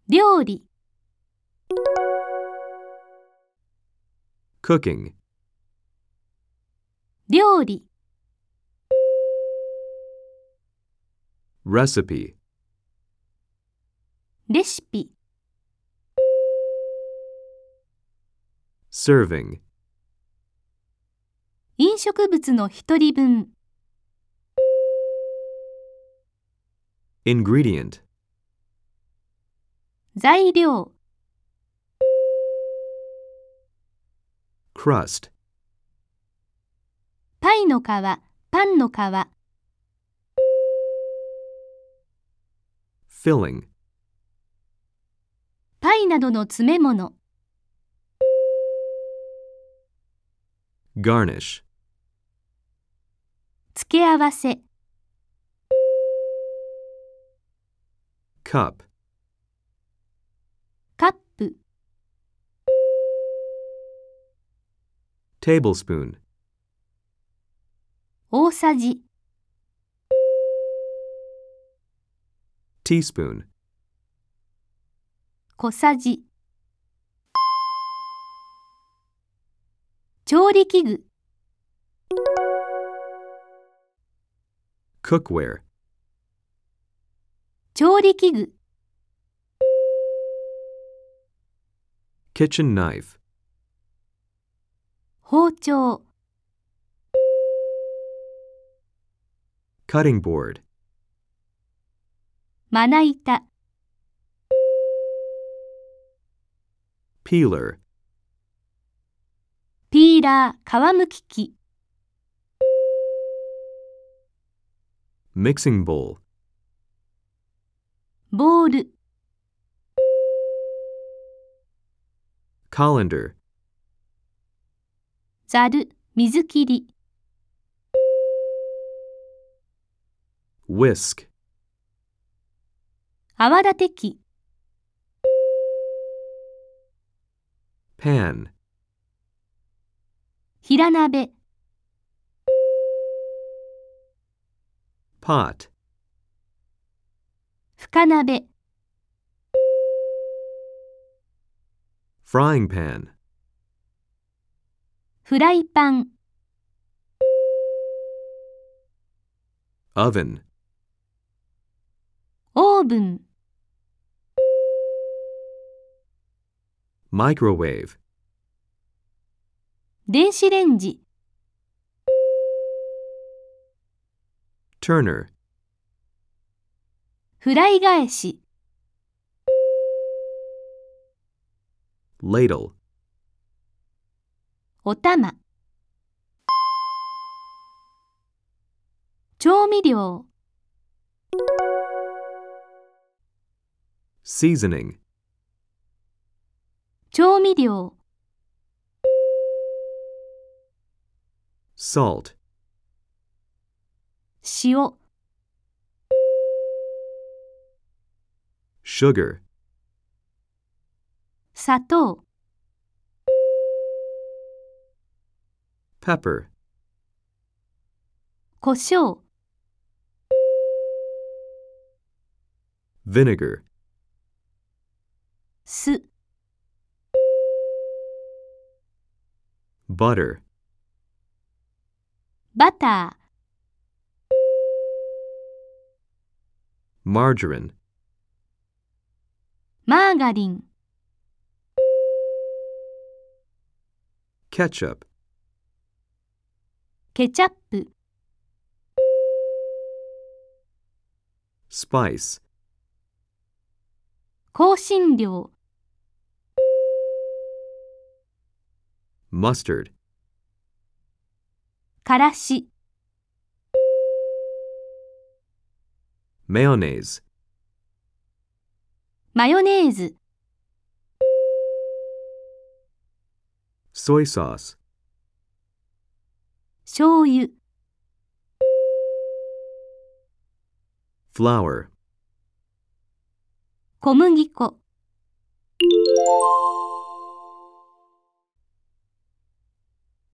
料理、 cooking, 料理、 recipe, レシピ、 serving, 飲食物の一人分、 ingredient, 材料、 crust, パイの皮、パンの皮、 filling, パイなどの詰め物、 garnish, 付け合わせ、 cup, カップ、 tablespoon, 大さじ、 teaspoon, 小さじ、 調理器具、 cookware, 調理器具、 kitchen knife, 包丁、 cutting board, まな板、 peeler, ピーラー、皮むき器、 mixing bowl, ボール、 colander, ざる、水切り、 whisk, 泡立て器、 pan, 平鍋、 pot, 深鍋、 frying pan, フライパン、 oven, オーブン、 microwave, 電子レンジ、 turner, フライ返し、 ladle, お玉、調味料、 seasoning, 調味料、 salt, 塩、 sugar, 砂糖、 pepper, 胡椒、 vinegar, 酢、 butter, バター、 margarine, マーガリン、 ketchup, ケチャップ、 spice, 香辛料、 mustard, からし、 mayonnaise, マヨネーズ、 soy sauce, 醤油、 flour. 小麦粉。